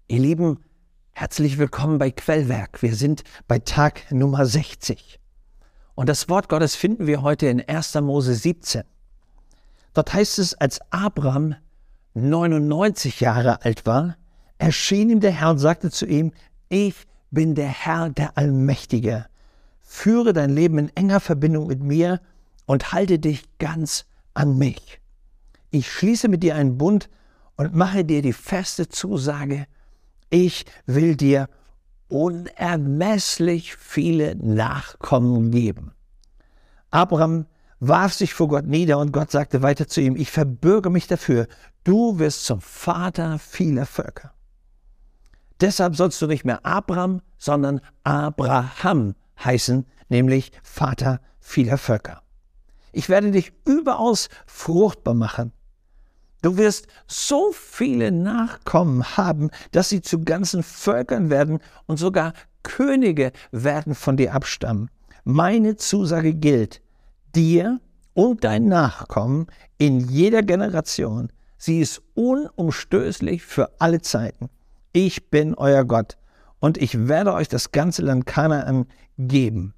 Ihr Lieben, herzlich willkommen bei Quellwerk. Wir sind bei Tag Nummer 60. Und das Wort Gottes finden wir heute in 1. Mose 17. Dort heißt es, als Abraham 99 Jahre alt war, erschien ihm der Herr und sagte zu ihm, ich bin der Herr, der Allmächtige. Führe dein Leben in enger Verbindung mit mir und halte dich ganz an mich. Ich schließe mit dir einen Bund und mache dir die feste Zusage, ich will dir unermesslich viele Nachkommen geben. Abraham warf sich vor Gott nieder und Gott sagte weiter zu ihm, ich verbürge mich dafür, du wirst zum Vater vieler Völker. Deshalb sollst du nicht mehr Abraham, sondern Abraham heißen, nämlich Vater vieler Völker. Ich werde dich überaus fruchtbar machen. Du wirst so viele Nachkommen haben, dass sie zu ganzen Völkern werden und sogar Könige werden von dir abstammen. Meine Zusage gilt dir und deinen Nachkommen in jeder Generation. Sie ist unumstößlich für alle Zeiten. Ich bin euer Gott und ich werde euch das ganze Land Kanaan geben.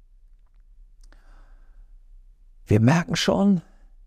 Wir merken schon,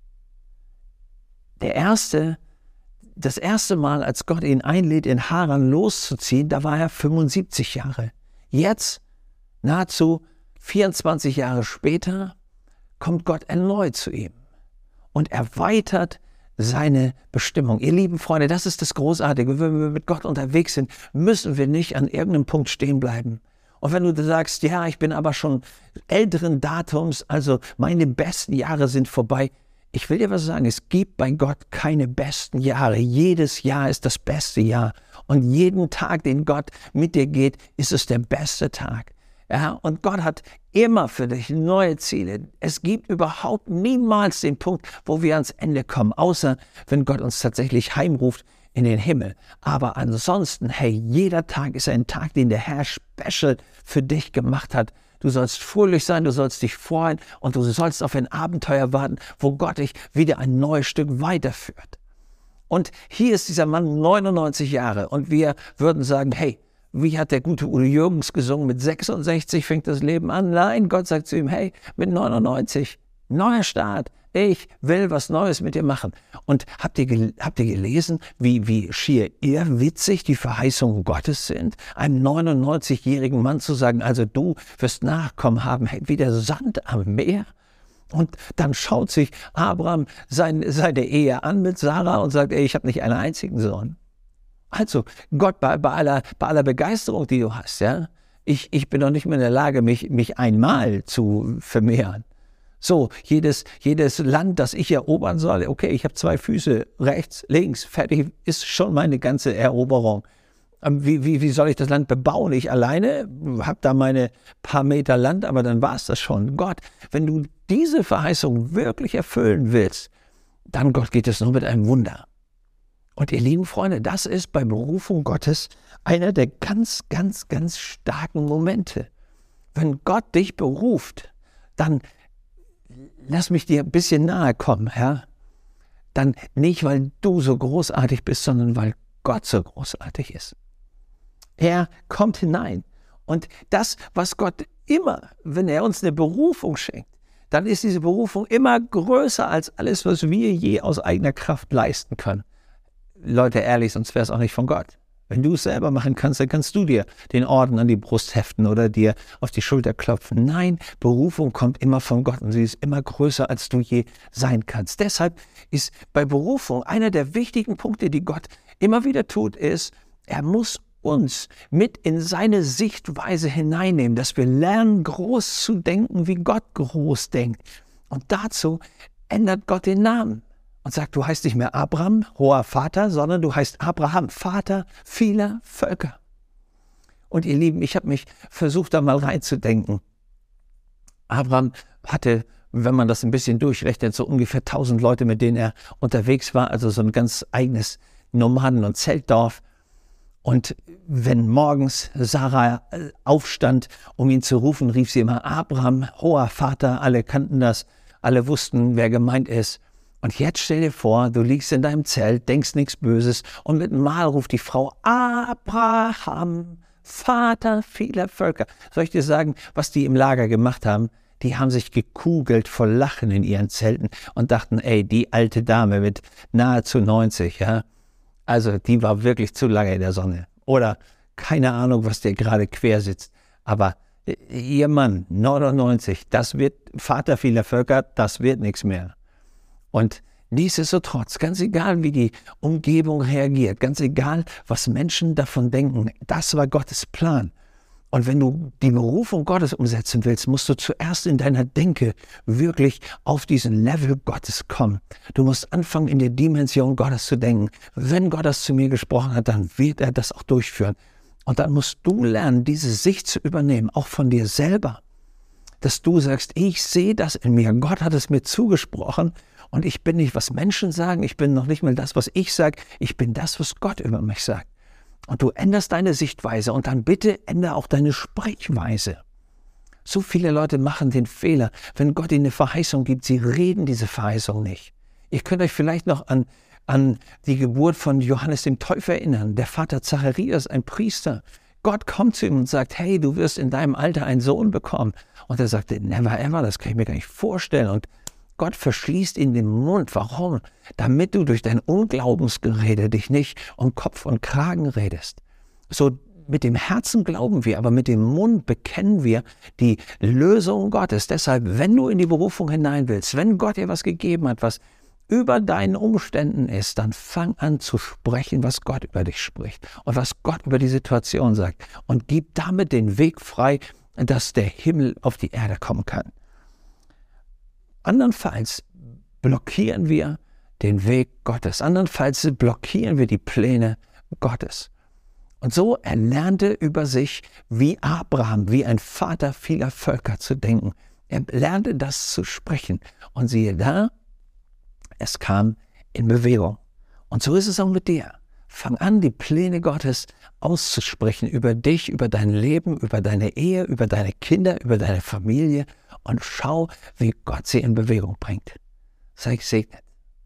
das erste Mal, als Gott ihn einlädt, in Haran loszuziehen, da war er 75 Jahre. Jetzt, nahezu 24 Jahre später, kommt Gott erneut zu ihm und erweitert seine Bestimmung. Ihr lieben Freunde, das ist das Großartige. Wenn wir mit Gott unterwegs sind, müssen wir nicht an irgendeinem Punkt stehen bleiben. Und wenn du sagst, ja, ich bin aber schon älteren Datums, also meine besten Jahre sind vorbei, ich will dir was sagen, es gibt bei Gott keine besten Jahre. Jedes Jahr ist das beste Jahr. Und jeden Tag, den Gott mit dir geht, ist es der beste Tag. Ja, und Gott hat immer für dich neue Ziele. Es gibt überhaupt niemals den Punkt, wo wir ans Ende kommen, außer wenn Gott uns tatsächlich heimruft in den Himmel. Aber ansonsten, hey, jeder Tag ist ein Tag, den der Herr special für dich gemacht hat. Du sollst fröhlich sein, du sollst dich freuen und du sollst auf ein Abenteuer warten, wo Gott dich wieder ein neues Stück weiterführt. Und hier ist dieser Mann 99 Jahre und wir würden sagen, hey, wie hat der gute Udo Jürgens gesungen, mit 66 fängt das Leben an? Nein, Gott sagt zu ihm, hey, mit 99, neuer Start. Ich will was Neues mit dir machen. Und habt ihr gelesen, wie schier irrwitzig die Verheißungen Gottes sind? Einem 99-jährigen Mann zu sagen, also du wirst Nachkommen haben, wie der Sand am Meer? Und dann schaut sich Abraham seine Ehe an mit Sarah und sagt, ey, ich habe nicht einen einzigen Sohn. Also Gott, bei aller Begeisterung, die du hast, ja, ich bin doch nicht mehr in der Lage, mich einmal zu vermehren. So, jedes Land, das ich erobern soll, okay, ich habe 2 Füße, rechts, links, fertig, ist schon meine ganze Eroberung. Wie soll ich das Land bebauen? Ich alleine habe da meine paar Meter Land, aber dann war es das schon. Gott, wenn du diese Verheißung wirklich erfüllen willst, dann Gott geht es nur mit einem Wunder. Und ihr lieben Freunde, das ist bei Berufung Gottes einer der ganz, ganz, ganz starken Momente. Wenn Gott dich beruft, dann lass mich dir ein bisschen nahe kommen, ja? Dann nicht, weil du so großartig bist, sondern weil Gott so großartig ist. Er kommt hinein. Und das, was Gott immer, wenn er uns eine Berufung schenkt, dann ist diese Berufung immer größer als alles, was wir je aus eigener Kraft leisten können. Leute, ehrlich, sonst wäre es auch nicht von Gott. Wenn du es selber machen kannst, dann kannst du dir den Orden an die Brust heften oder dir auf die Schulter klopfen. Nein, Berufung kommt immer von Gott und sie ist immer größer, als du je sein kannst. Deshalb ist bei Berufung einer der wichtigen Punkte, die Gott immer wieder tut, ist, er muss uns mit in seine Sichtweise hineinnehmen, dass wir lernen, groß zu denken, wie Gott groß denkt. Und dazu ändert Gott den Namen. Und sagt, du heißt nicht mehr Abraham, hoher Vater, sondern du heißt Abraham, Vater vieler Völker. Und ihr Lieben, ich habe mich versucht, da mal reinzudenken. Abraham hatte, wenn man das ein bisschen durchrechnet, so ungefähr 1000 Leute, mit denen er unterwegs war, also so ein ganz eigenes Nomaden- und Zeltdorf. Und wenn morgens Sarah aufstand, um ihn zu rufen, rief sie immer Abraham, hoher Vater, alle kannten das, alle wussten, wer gemeint ist. Und jetzt stell dir vor, du liegst in deinem Zelt, denkst nichts Böses und mit einem Mal ruft die Frau, Abraham, Vater vieler Völker. Soll ich dir sagen, was die im Lager gemacht haben? Die haben sich gekugelt vor Lachen in ihren Zelten und dachten, ey, die alte Dame mit nahezu 90, ja, also die war wirklich zu lange in der Sonne. Oder keine Ahnung, was der gerade quer sitzt. Aber ihr Mann, 99, das wird Vater vieler Völker, das wird nichts mehr. Und nichtsdestotrotz, ganz egal, wie die Umgebung reagiert, ganz egal, was Menschen davon denken, das war Gottes Plan. Und wenn du die Berufung Gottes umsetzen willst, musst du zuerst in deiner Denke wirklich auf diesen Level Gottes kommen. Du musst anfangen, in der Dimension Gottes zu denken. Wenn Gott das zu mir gesprochen hat, dann wird er das auch durchführen. Und dann musst du lernen, diese Sicht zu übernehmen, auch von dir selber. Dass du sagst, ich sehe das in mir, Gott hat es mir zugesprochen und ich bin nicht, was Menschen sagen, ich bin noch nicht mal das, was ich sage, ich bin das, was Gott über mich sagt. Und du änderst deine Sichtweise und dann bitte ändere auch deine Sprechweise. So viele Leute machen den Fehler, wenn Gott ihnen eine Verheißung gibt, sie reden diese Verheißung nicht. Ihr könnt euch vielleicht noch an die Geburt von Johannes dem Täufer erinnern, der Vater Zacharias, ein Priester. Gott kommt zu ihm und sagt, hey, du wirst in deinem Alter einen Sohn bekommen. Und er sagte, never ever, das kann ich mir gar nicht vorstellen. Und Gott verschließt ihm den Mund. Warum? Damit du durch dein Unglaubensgerede dich nicht um Kopf und Kragen redest. So mit dem Herzen glauben wir, aber mit dem Mund bekennen wir die Lösung Gottes. Deshalb, wenn du in die Berufung hinein willst, wenn Gott dir was gegeben hat, was über deinen Umständen ist, dann fang an zu sprechen, was Gott über dich spricht und was Gott über die Situation sagt. Und gib damit den Weg frei, dass der Himmel auf die Erde kommen kann. Andernfalls blockieren wir den Weg Gottes. Andernfalls blockieren wir die Pläne Gottes. Und so erlernte über sich wie Abraham, wie ein Vater vieler Völker zu denken. Er lernte das zu sprechen. Und siehe da, es kam in Bewegung. Und so ist es auch mit dir. Fang an, die Pläne Gottes auszusprechen über dich, über dein Leben, über deine Ehe, über deine Kinder, über deine Familie und schau, wie Gott sie in Bewegung bringt. Sei gesegnet.